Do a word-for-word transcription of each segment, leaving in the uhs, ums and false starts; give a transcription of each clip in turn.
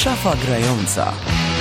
Szafa grająca.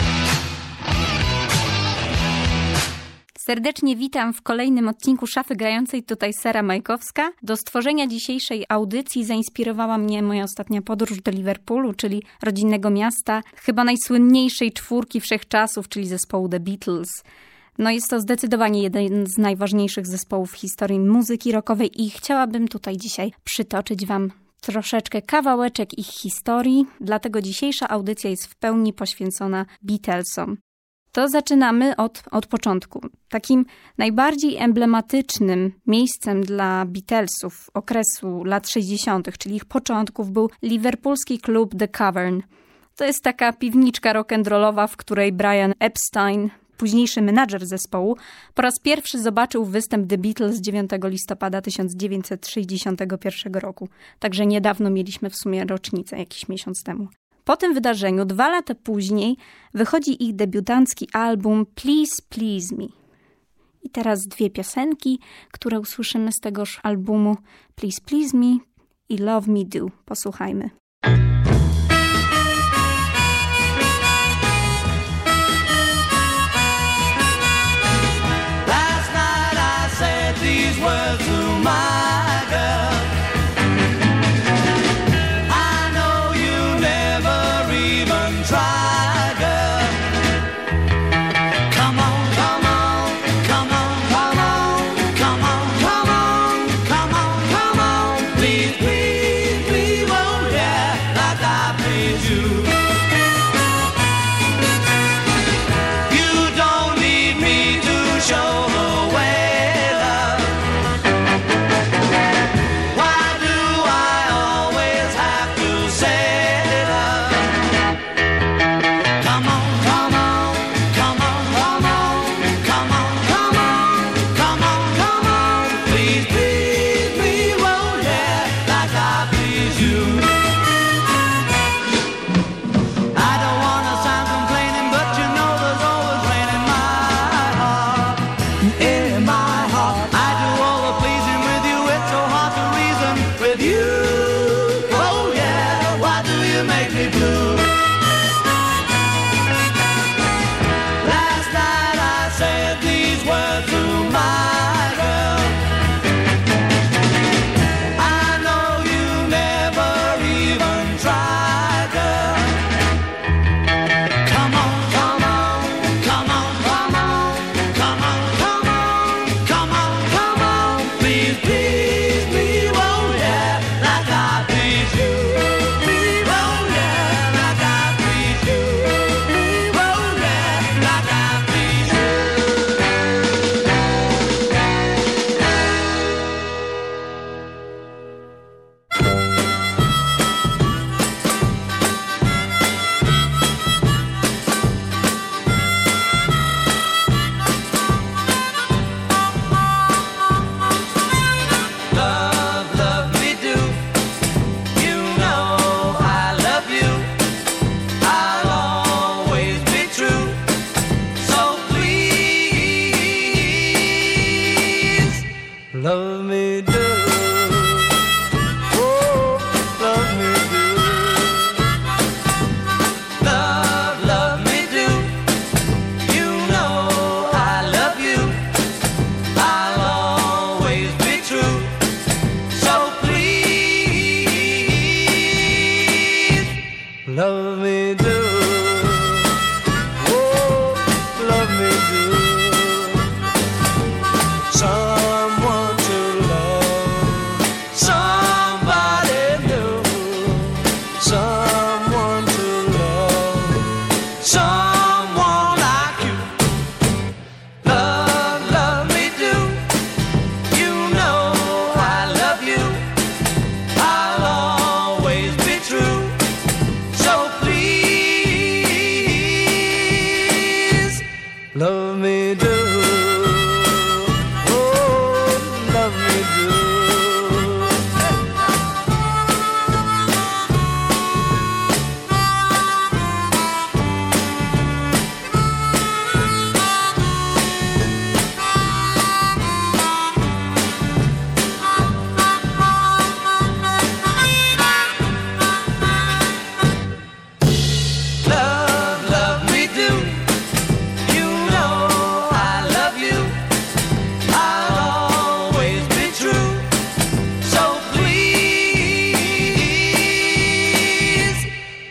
Serdecznie witam w kolejnym odcinku Szafy Grającej, tutaj Sara Majkowska. Do stworzenia dzisiejszej audycji zainspirowała mnie moja ostatnia podróż do Liverpoolu, czyli rodzinnego miasta, chyba najsłynniejszej czwórki wszechczasów, czyli zespołu The Beatles. No jest to zdecydowanie jeden z najważniejszych zespołów w historii muzyki rockowej i chciałabym tutaj dzisiaj przytoczyć wam troszeczkę kawałeczek ich historii, dlatego dzisiejsza audycja jest w pełni poświęcona Beatlesom. To zaczynamy od, od początku. Takim najbardziej emblematycznym miejscem dla Beatlesów okresu lat sześćdziesiątych, czyli ich początków, był liverpoolski klub The Cavern. To jest taka piwniczka rock'n'rollowa, w której Brian Epstein, późniejszy menadżer zespołu, po raz pierwszy zobaczył występ The Beatles dziewiątego listopada tysiąc dziewięćset sześćdziesiątego pierwszego roku. Także niedawno mieliśmy w sumie rocznicę, jakiś miesiąc temu. Po tym wydarzeniu, dwa lata później, wychodzi ich debiutancki album Please Please Me. I teraz dwie piosenki, które usłyszymy z tegoż albumu, Please Please Me i Love Me Do. Posłuchajmy. Last night I said these words to my girl. Try, girl. Come on, come on, come on, come on, come on, come on, come on, come on. Please, please, please, oh yeah, like I please you. You don't need me to show the way, love. Why do I always have to say?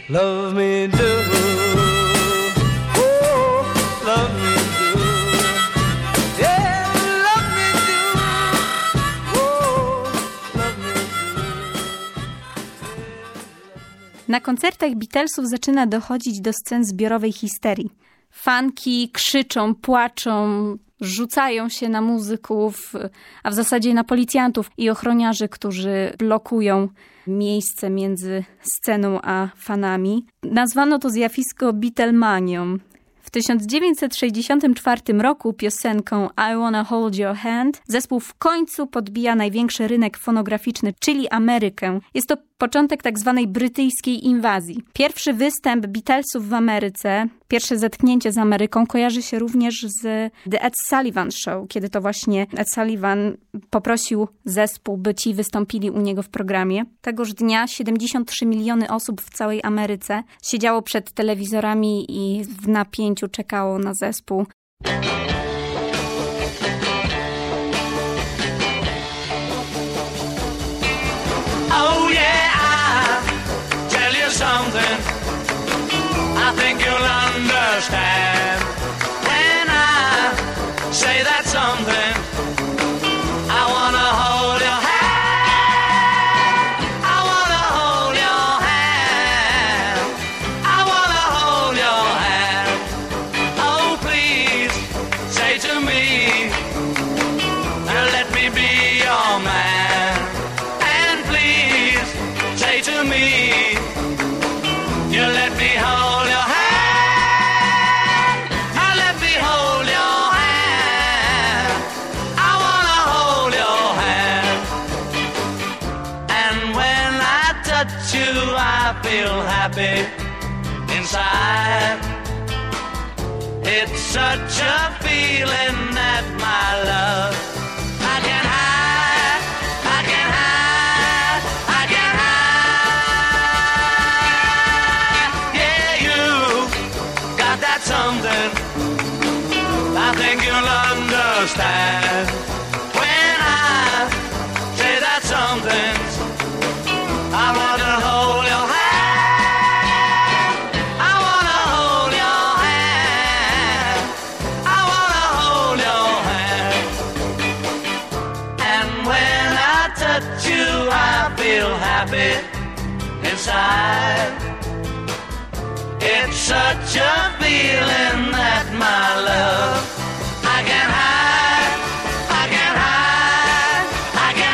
love me do. Oh, love me do. Yeah, love me do. Oh, love me do. Na koncertach Beatlesów zaczyna dochodzić do scen zbiorowej histerii. Fanki krzyczą, płaczą, rzucają się na muzyków, a w zasadzie na policjantów i ochroniarzy, którzy blokują miejsce między sceną a fanami. Nazwano to zjawisko Beatlemanią. W tysiąc dziewięćset sześćdziesiątym czwartym roku piosenką I Wanna Hold Your Hand zespół w końcu podbija największy rynek fonograficzny, czyli Amerykę. Jest to początek tak zwanej brytyjskiej inwazji. Pierwszy występ Beatlesów w Ameryce, pierwsze zetknięcie z Ameryką kojarzy się również z The Ed Sullivan Show, kiedy to właśnie Ed Sullivan poprosił zespół, by ci wystąpili u niego w programie. Tegoż dnia siedemdziesiąt trzy miliony osób w całej Ameryce siedziało przed telewizorami i w napięciu czekało na zespół. Oh yeah, I'll tell you something I think you'll understand when I say that something. I wanna hold your hand, I wanna hold your hand, I wanna hold your hand. Oh please, say to me, let me be your man. And please, say to me, you let me hold your hand, I let me hold your hand, I wanna hold your hand. And when I touch you, I feel happy inside. It's such a feeling that my love I can hide, I can hide, I can hide. Yeah, you got that something I think you'll understand when I say that something. I wanna hold your hand, I wanna hold your hand, I wanna hold your hand. And when I touch you, I feel happy inside. It's such a feeling that my love I can hide, I can hide, I can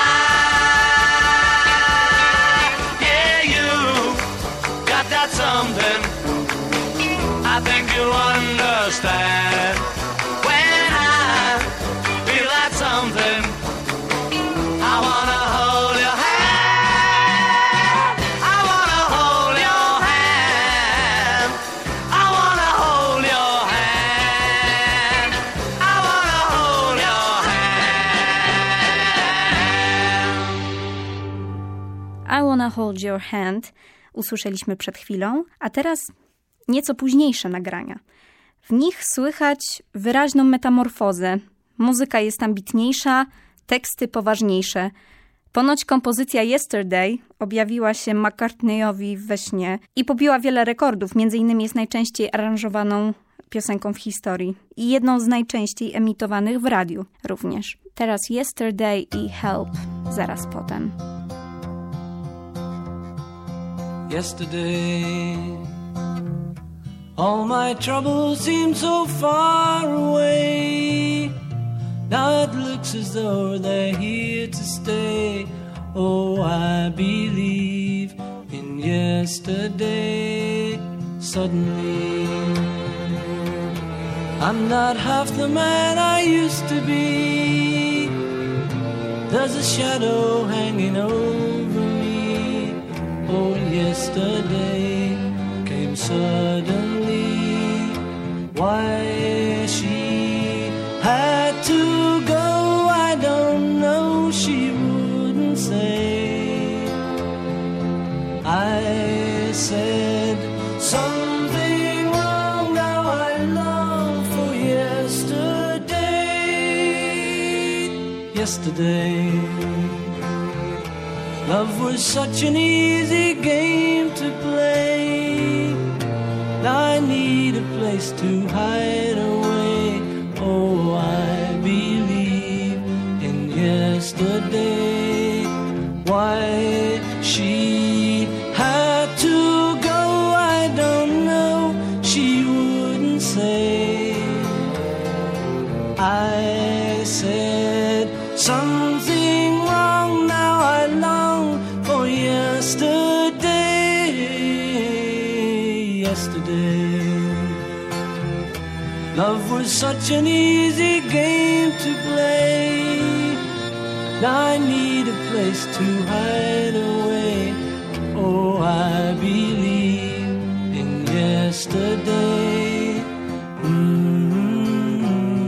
hide. Yeah, you got that something I think you'll understand when I feel that something. I wanna hold your hand, I wanna hold your hand, I wanna hold your hand, I wanna hold your hand. I Wanna Hold Your Hand usłyszeliśmy przed chwilą, a teraz nieco późniejsze nagrania. W nich słychać wyraźną metamorfozę. Muzyka jest ambitniejsza, teksty poważniejsze. Ponoć kompozycja Yesterday objawiła się McCartneyowi we śnie i pobiła wiele rekordów, między innymi jest najczęściej aranżowaną piosenką w historii i jedną z najczęściej emitowanych w radiu również. Teraz Yesterday i Help zaraz potem. Yesterday, all my troubles seem so far away. Now it looks as though they're here to stay. Oh, I believe in yesterday. Suddenly, I'm not half the man I used to be. There's a shadow hanging over me. Oh, yesterday came suddenly. Why she had to go, I don't know, she wouldn't say. I said something wrong, now I long for yesterday. Yesterday, Love was such an easy game to play. I need a place to hide away. Oh, I believe in yesterday. Why she had to go, I don't know. She wouldn't say. I said something wrong. Now I long for yesterday. Yesterday. Love was such an easy game to play. I need a place to hide away. Oh, I believe in yesterday. Mm-hmm.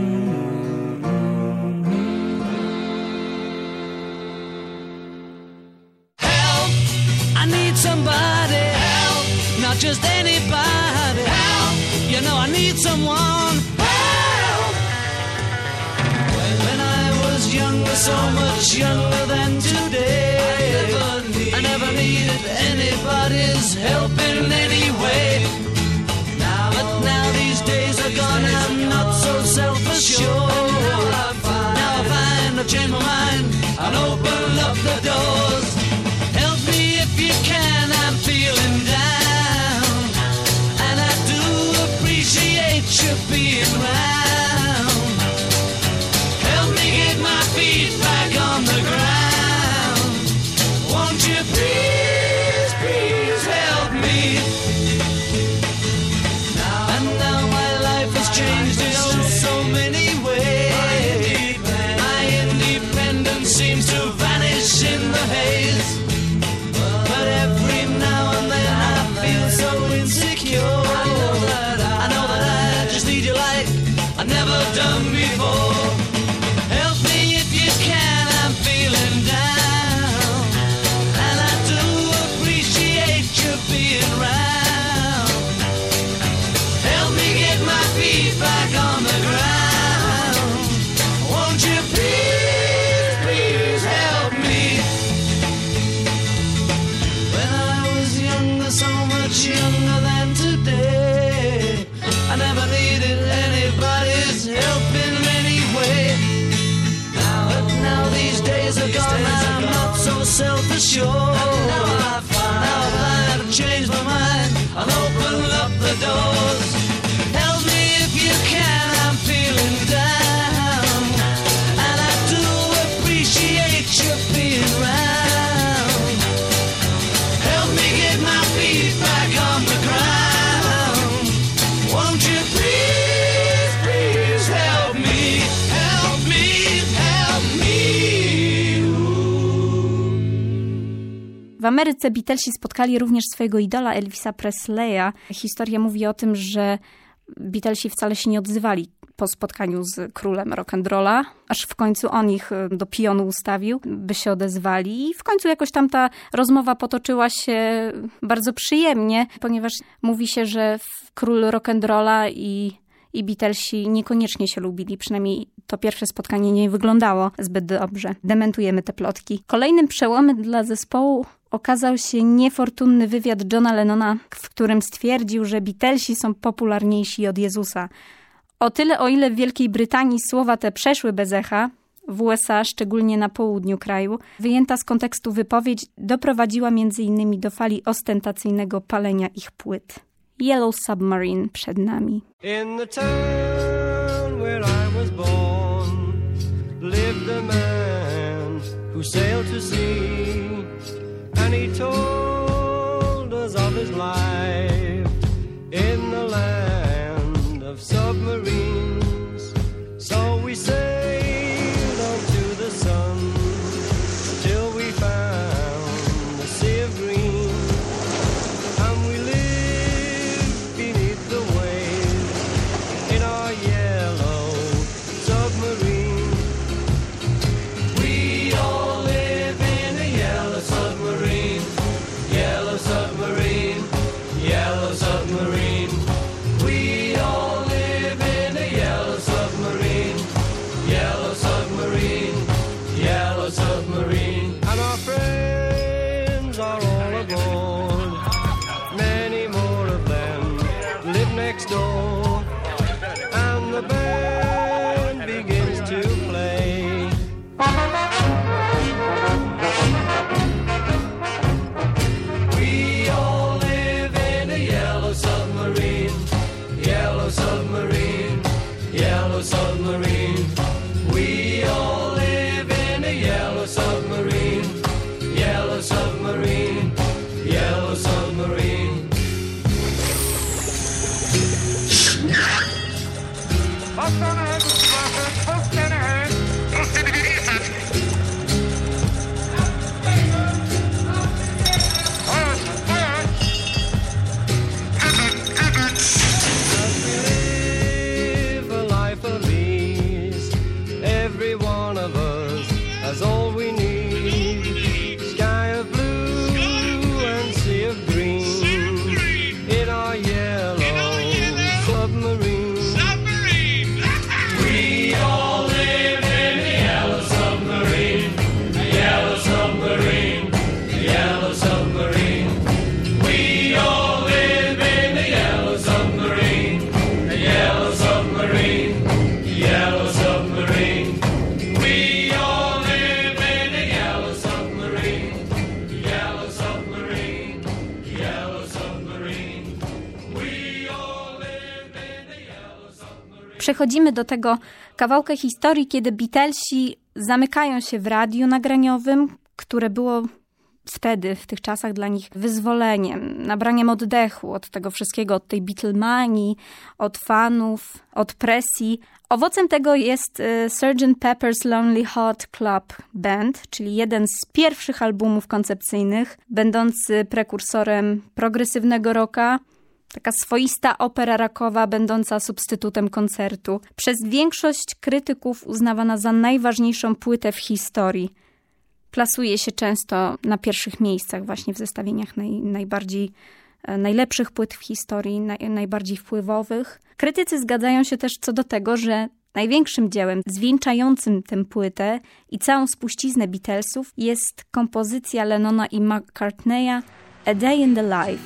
Help! I need somebody. Help! Not just anybody. Help! You know I need someone. Help! When I was younger, so much younger than today, I never, need, I never needed anybody's help in any way. Now, but now these days are gone, I'm not so self-assured. Now I find, now I find I've changed my mind and open up the doors. Help me if you can, I'm feeling down, and I do appreciate you being round. Help me get my feet back on the ground. Won't you please, please help me? Now, and now my life has changed in oh so many ways. My independence seems to vanish in the haze. But every now and then I feel so insecure. I know that I, I know that I just need you like I've never done before. Help me if you can, I'm feeling down, and I do appreciate you being round. Help me get my feet back on the ground. Won't you please, please help me? When I was younger, so much younger than today, I never needed anybody's help in any way. Now, but now these days are gone, I'm not so self-assured. Now I find, now I find I've changed my mind and open up the doors. Help me if you can, I'm feeling down, and I do appreciate you being round. Help me get my feet back on the ground. Won't you please, please help me? Help me, help me. W Ameryce Beatlesi spotkali również swojego idola Elvisa Presleya. Historia mówi o tym, że Beatlesi wcale się nie odzywali po spotkaniu z królem rock'n'rolla, aż w końcu on ich do pionu ustawił, by się odezwali. I w końcu jakoś tam ta rozmowa potoczyła się bardzo przyjemnie, ponieważ mówi się, że król rock'n'rolla i, i Beatlesi niekoniecznie się lubili. Przynajmniej to pierwsze spotkanie nie wyglądało zbyt dobrze. Dementujemy te plotki. Kolejnym przełomem dla zespołu okazał się niefortunny wywiad Johna Lennona, w którym stwierdził, że Beatlesi są popularniejsi od Jezusa. O tyle, o ile w Wielkiej Brytanii słowa te przeszły bez echa, w U S A, szczególnie na południu kraju, wyjęta z kontekstu wypowiedź doprowadziła między innymi do fali ostentacyjnego palenia ich płyt. Yellow Submarine przed nami. In the town where I was born lived a man who sailed to sea, and he told us of his life in the land of submarines. So we sailed on to the sun till we found the sea of green, and we lived beneath the waves in our yellow submarine. We all live in a yellow door, and the band begins to play. We all live in a yellow submarine, yellow submarine, yellow submarine. We all live in a yellow submarine, yellow submarine, yellow submarine. Post on ahead, post on ahead, post on ahead. All we need, sky of blue and sea of green, in our yellow submarine. We all live in a yellow submarine, a yellow submarine, a yellow submarine. We all live in a yellow submarine, a yellow submarine, a yellow submarine. We all Przechodzimy do tego kawałka historii, kiedy Beatlesi zamykają się w radiu nagraniowym, które było wtedy, w tych czasach dla nich wyzwoleniem, nabraniem oddechu od tego wszystkiego, od tej Beatlemanii, od fanów, od presji. Owocem tego jest sergeant Pepper's Lonely Hearts Club Band, czyli jeden z pierwszych albumów koncepcyjnych, będący prekursorem progresywnego rocka. Taka swoista opera rockowa, będąca substytutem koncertu. Przez większość krytyków uznawana za najważniejszą płytę w historii. Plasuje się często na pierwszych miejscach właśnie w zestawieniach naj, najbardziej, najlepszych płyt w historii, naj, najbardziej wpływowych. Krytycy zgadzają się też co do tego, że największym dziełem zwieńczającym tę płytę i całą spuściznę Beatlesów jest kompozycja Lennona i McCartneya A Day in the Life.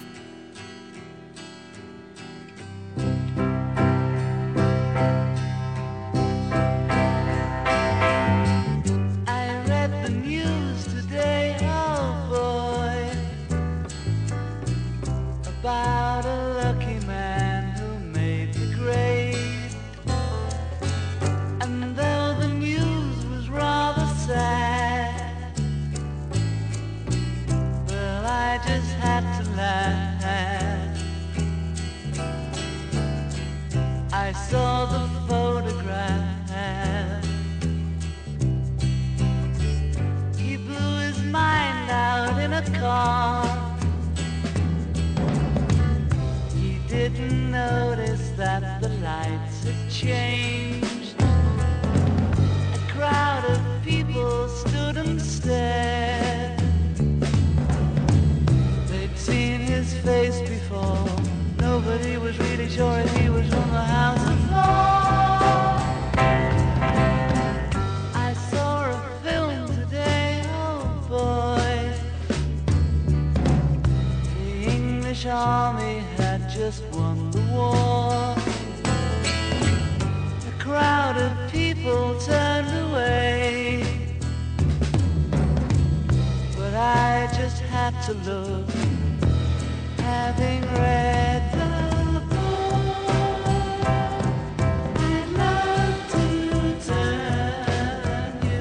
About a lucky man who made the grade. And though the news was rather sad, well, I just had to laugh. I saw the photograph. He blew his mind out in a car. Didn't notice that the lights had changed. A crowd of people stood and stared. They'd seen his face before. Nobody was really sure if he was from the House of Lords. I saw a film today, oh boy. The English army just won the war. A crowd of people turned away, but I just had to look, having read the book. I'd love to turn you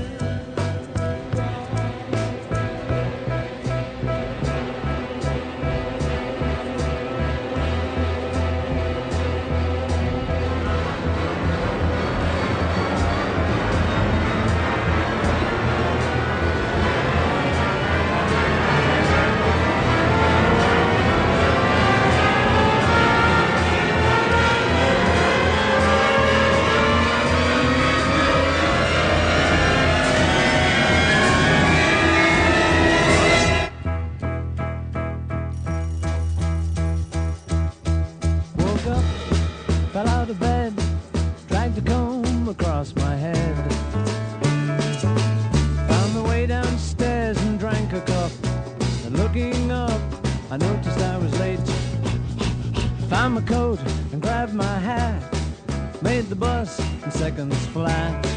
I noticed I was late. Found my coat and grabbed my hat, made the bus in seconds flat.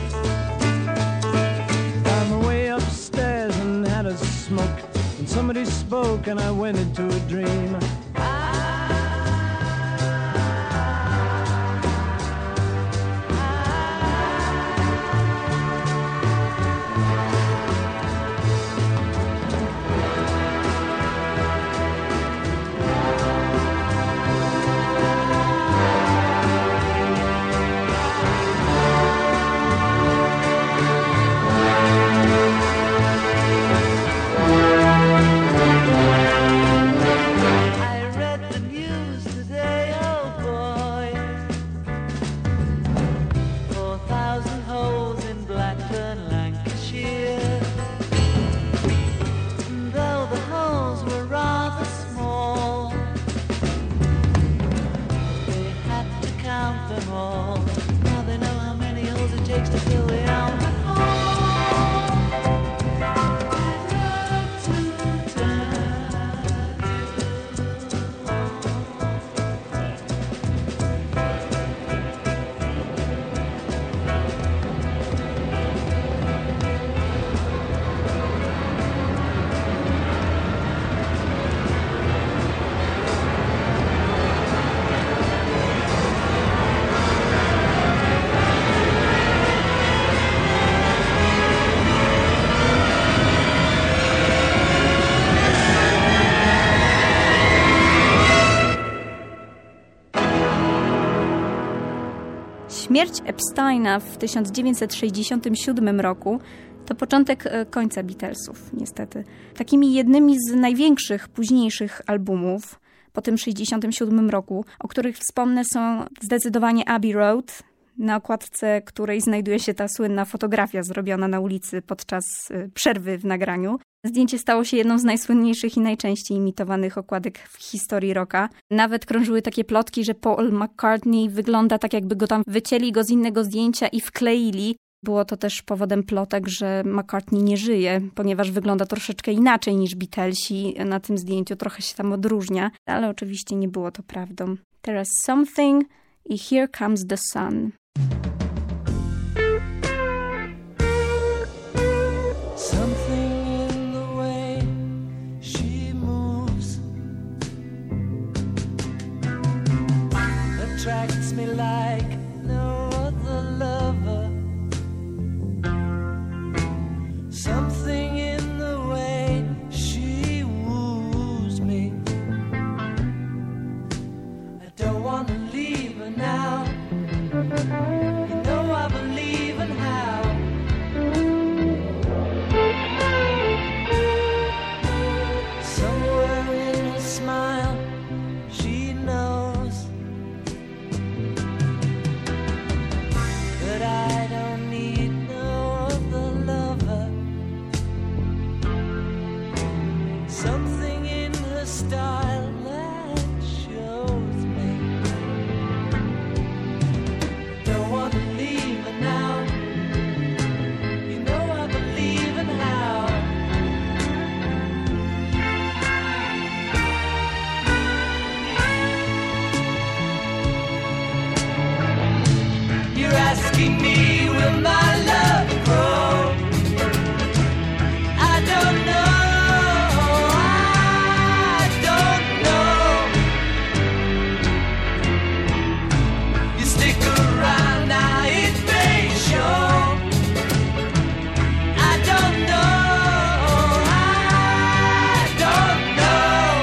Found my way upstairs and had a smoke, and somebody spoke and I went into a dream. Śmierć Epsteina w tysiąc dziewięćset sześćdziesiątym siódmym roku to początek końca Beatlesów, niestety. Takimi jednymi z największych późniejszych albumów po tym sześćdziesiątym siódmym roku, o których wspomnę, są zdecydowanie Abbey Road, na okładce której znajduje się ta słynna fotografia zrobiona na ulicy podczas przerwy w nagraniu. Zdjęcie stało się jedną z najsłynniejszych i najczęściej imitowanych okładek w historii rocka. Nawet krążyły takie plotki, że Paul McCartney wygląda tak, jakby go tam wycięli go z innego zdjęcia i wkleili. Było to też powodem plotek, że McCartney nie żyje, ponieważ wygląda troszeczkę inaczej niż Beatlesi. Na tym zdjęciu trochę się tam odróżnia, ale oczywiście nie było to prawdą. Teraz Something i Here Comes the Sun. Attracts me like no other lover. Something in the way she woos me. I don't want to leave her now. You know I believe in how. Somewhere in her smile, she knows that I don't need no other lover. Something in her style that shows me don't want to leave her now. You know I believe in how. You're asking me, will my love grow? I don't know, I don't know. You stick around now, it may show. I don't know, I don't know.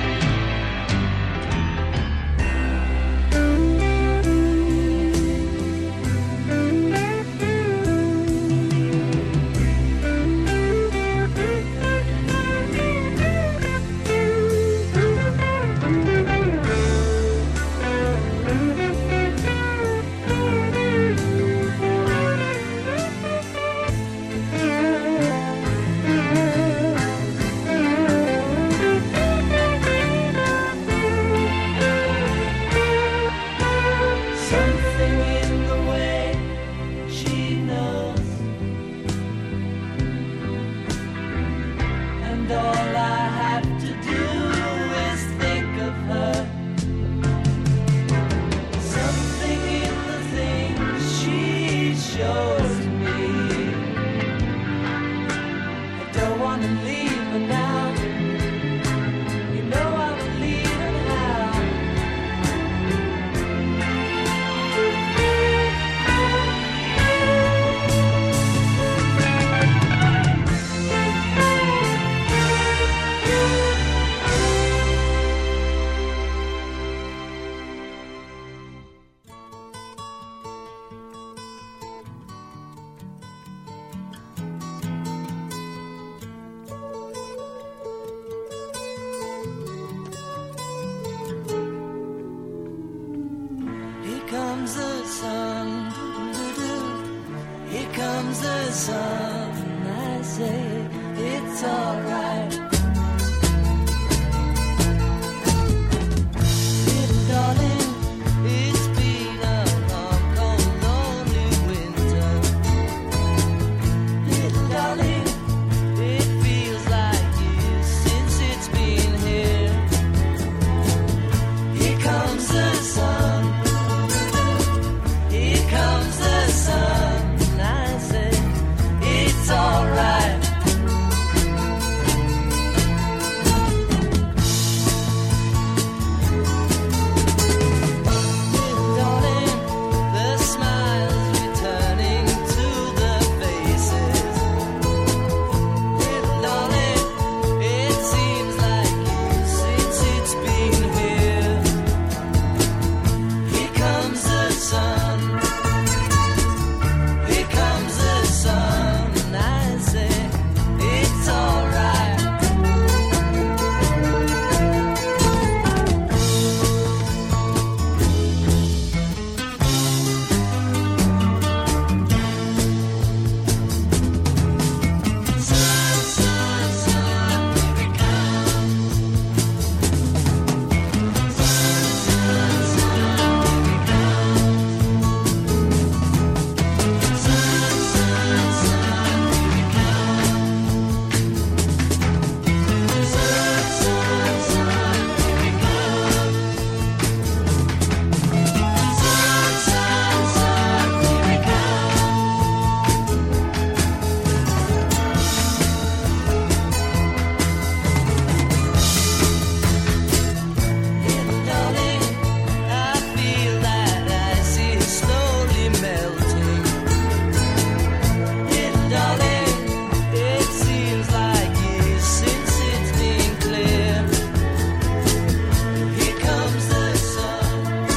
Something in the way she knows, and all I have to do is think of her. sun, I say it's alright. Little darling, it's been a long, cold, lonely winter. Little darling, it feels like years since it's been here. Here comes the sun. Here comes the sun. I say it's alright. Little darling, the smiles returning to the faces. Little darling, it seems like years since it's been here. Here comes the sun. Here comes the sun, and I say it's alright. Sun, sun, sun, here it comes. Sun, sun, sun, here it comes. Sun, sun, sun, here it comes. Sun, sun, sun, here it comes. Sun, sun, sun, here it comes. Little darling, I feel that ice is slowly melting. Little darling, it seems like years since it's been clear. Here comes the sun.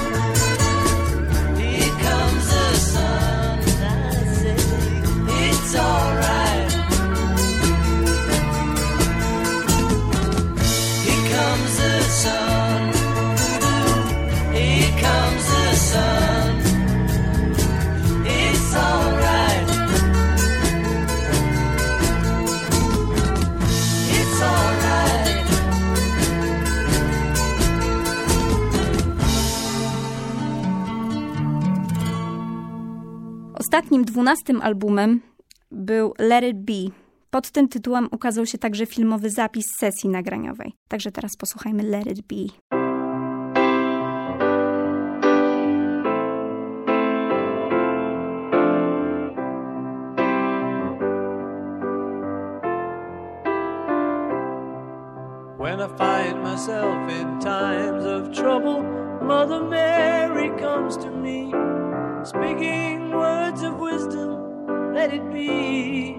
Here comes the sun, and I say it's alright. Here comes the sun. Here comes the sun. It's alright. It's alright. Ostatnim, dwunastym albumem był Let It Be. Pod tym tytułem ukazał się także filmowy zapis sesji nagraniowej. Także teraz posłuchajmy Let It Be. When I find myself in times of trouble, Mother Mary comes to me, speaking words of wisdom, let it be.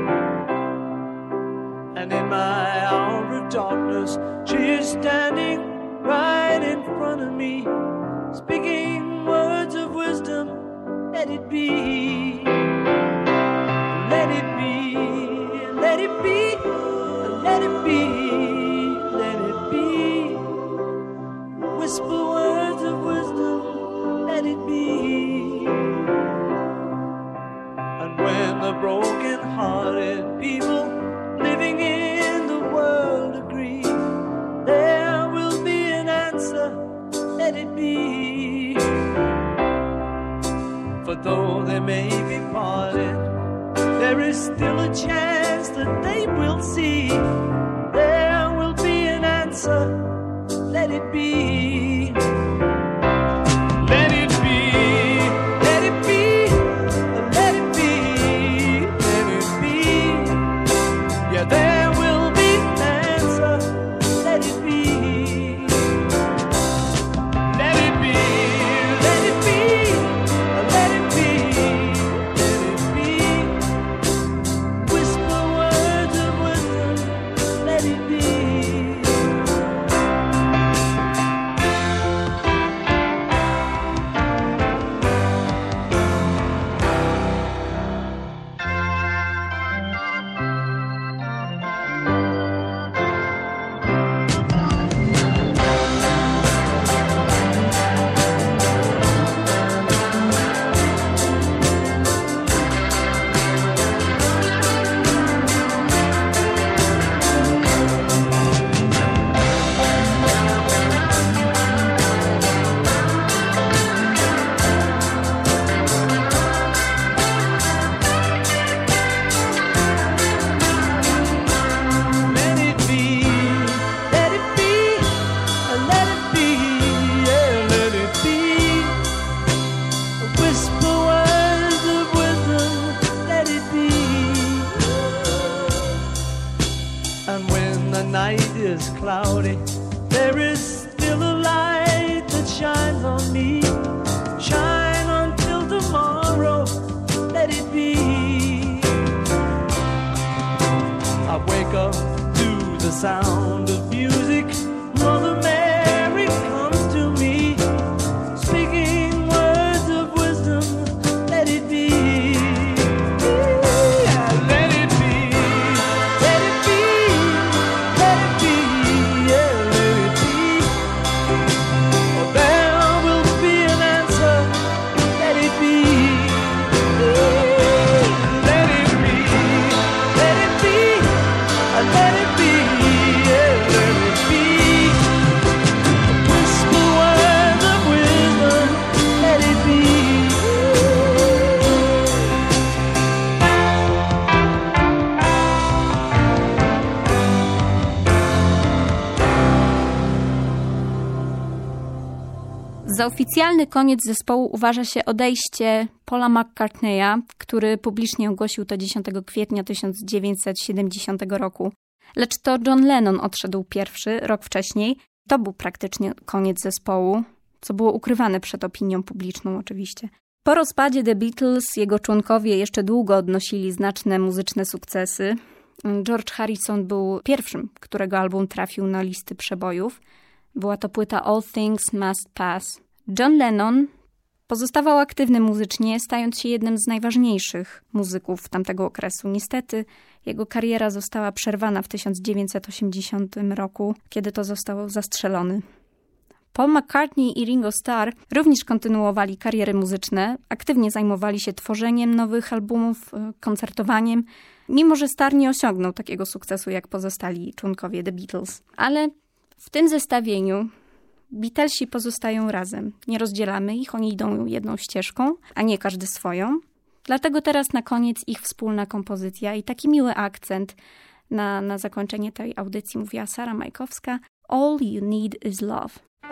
And in my hour of darkness, she is standing right in front of me, speaking words of wisdom, let it be. Let it be, let it be, let it be. Let it be. Whisper words of wisdom, let it be. And when the broken-hearted people living in the world agree, there will be an answer, let it be. For though they may be parted, there is still a chance that they will see. There will be an answer, let it be. Let it be, let it be, let it be, let it be. Yeah, there will be an answer, let it be. Let it be, let it be, let it be, let it be. Whisper words of wisdom, let it be. is cloudy, there is still a light that shines on me. Shine until tomorrow, let it be. I wake up to the sound of music. Mother Mary comes to me, speaking words of wisdom, let it be. Za oficjalny koniec zespołu uważa się odejście Paula McCartneya, który publicznie ogłosił to dziesiątego kwietnia tysiąc dziewięćset siedemdziesiątego roku. Lecz to John Lennon odszedł pierwszy, rok wcześniej. To był praktycznie koniec zespołu, co było ukrywane przed opinią publiczną oczywiście. Po rozpadzie The Beatles jego członkowie jeszcze długo odnosili znaczne muzyczne sukcesy. George Harrison był pierwszym, którego album trafił na listy przebojów. Była to płyta All Things Must Pass. John Lennon pozostawał aktywny muzycznie, stając się jednym z najważniejszych muzyków tamtego okresu. Niestety jego kariera została przerwana w tysiąc dziewięćset osiemdziesiątym roku, kiedy to został zastrzelony. Paul McCartney i Ringo Starr również kontynuowali kariery muzyczne, aktywnie zajmowali się tworzeniem nowych albumów, koncertowaniem, mimo że Starr nie osiągnął takiego sukcesu jak pozostali członkowie The Beatles. Ale w tym zestawieniu Beatlesi pozostają razem. Nie rozdzielamy ich, oni idą jedną ścieżką, a nie każdy swoją. Dlatego teraz na koniec ich wspólna kompozycja i taki miły akcent na, na zakończenie tej audycji mówiła Sara Majkowska. All you need is love.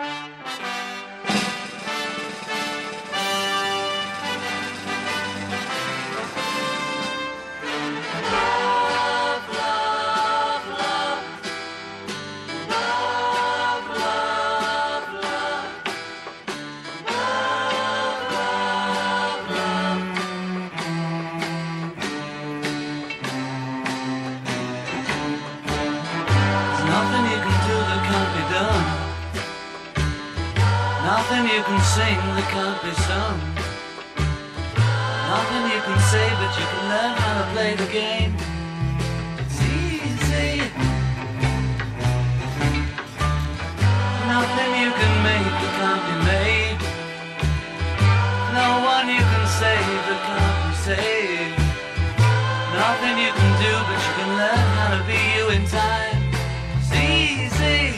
Nothing you can sing that can't be sung. Nothing you can say, but you can learn how to play the game. It's easy. Nothing you can make that can't be made. No one you can save that can't be saved. Nothing you can do, but you can learn how to be you in time. It's easy.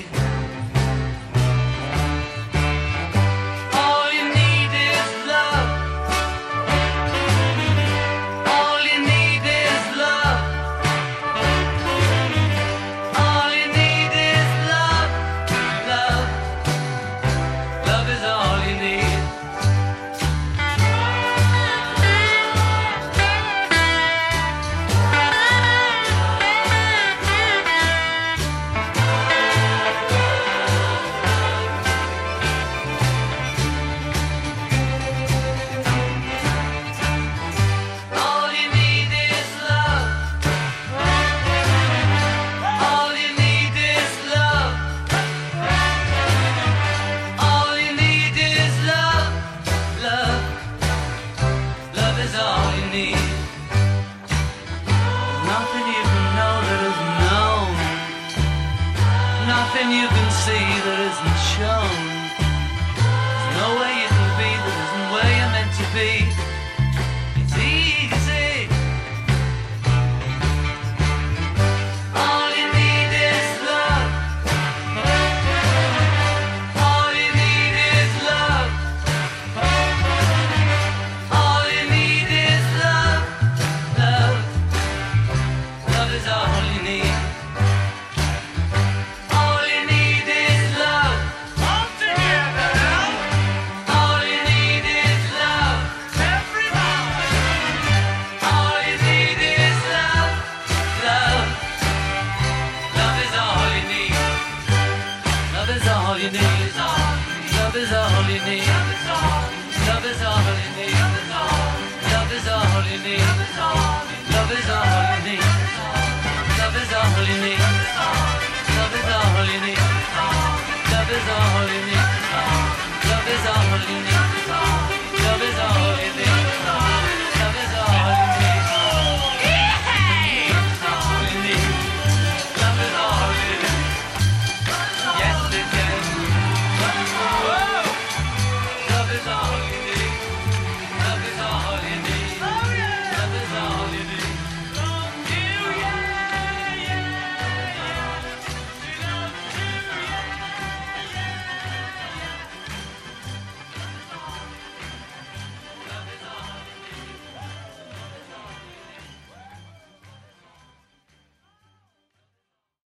All you need. Love is all you need. Love is all you need. Love is all you need. Love is all you need. Love is all you need. Love is all you need. Love is all you need. Love is all you need.